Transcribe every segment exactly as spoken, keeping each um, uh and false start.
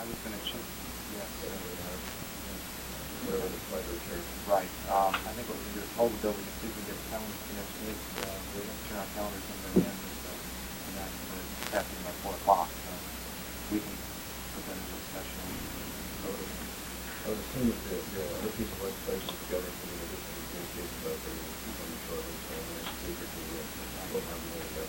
I was going to check. Yes. Whatever the pleasure of chair. Right. Um, I think what we can do is hold the bill. We can see if we can get the calendars for next week. Uh, we're going to turn our calendars in by the end of the, and that's uh, after by four o'clock. So we can put that into a discussion. I would, I would assume that the, the other piece of legislation is governed from the additional communication about the people in the shortly, so in the next week or two, we'll, we'll have more of that.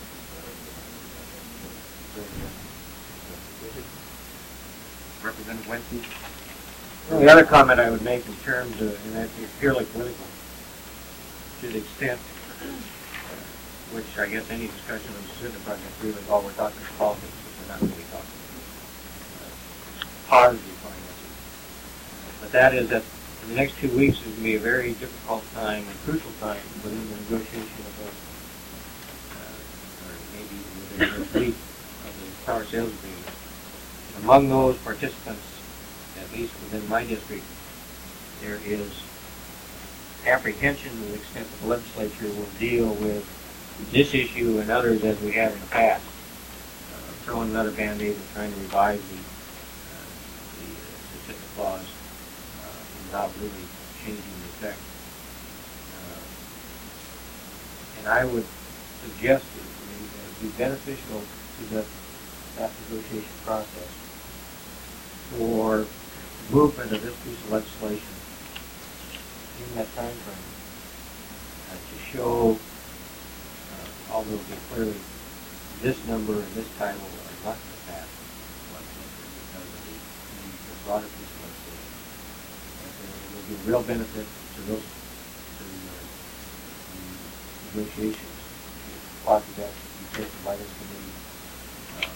Representative Wentz. Well, the other comment I would make in terms of, and that's purely political, to the extent, uh, which I guess any discussion on the Senate project really, all we're talking is politics, we're not really talking uh, positive finances. But that is that in the next two weeks is going to be a very difficult time and crucial time within the negotiation of the, uh, or maybe within the first week of the power sales agreement. Among those participants, at least within my district, there is apprehension to the extent that the legislature will deal with this issue and others as we have in the past, uh, throwing another Band-Aid and trying to revise the, uh, the uh, specific clause uh, without really changing the effect. Uh, and I would suggest it would be beneficial to the, that negotiation process for movement of this piece of legislation in that time frame uh, to show, uh, although it clearly this number and this title are not going to pass the legislature because of the, the broader piece of legislation, that there will be real benefit to those to uh, the negotiations. Part of that be taken by this committee. Uh,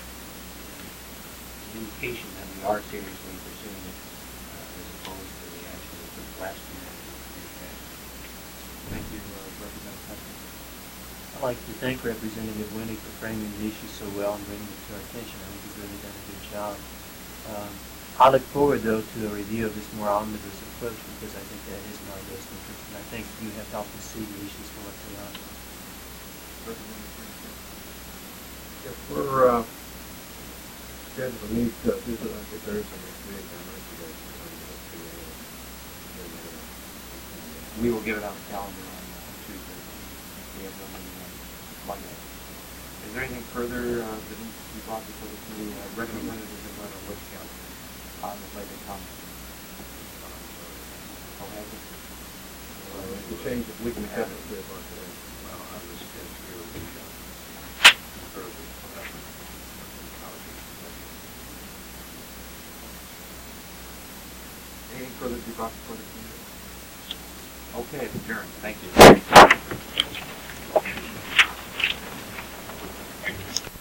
indication that we are seriously pursuing it uh, as opposed to the action that took last year. Thank you, uh, Representative Hudson. I'd like to thank Representative Winnie for framing the issue so well and bringing it to our attention. I think he's really done a good job. Um, I look forward, though, to a review of this more omnibus approach because I think that is in our best interest, and I think you have helped us see the issues for what they are. If we're uh, scheduled to meet uh, Tuesday, Wednesday, Thursday next week, I'd like you guys to come to the P A. We will give it on the calendar on uh, Tuesday. We have no meeting on Monday. Is there anything further uh, that needs to be brought before the committee? Uh, Representative Leonard Litchfield on the labor comments. Oh, have you? Uh, we can change it. We can have it three o'clock today. Well, I was against your the Thursday. Anything further to be brought before the committee? Okay, adjourned. Thank you.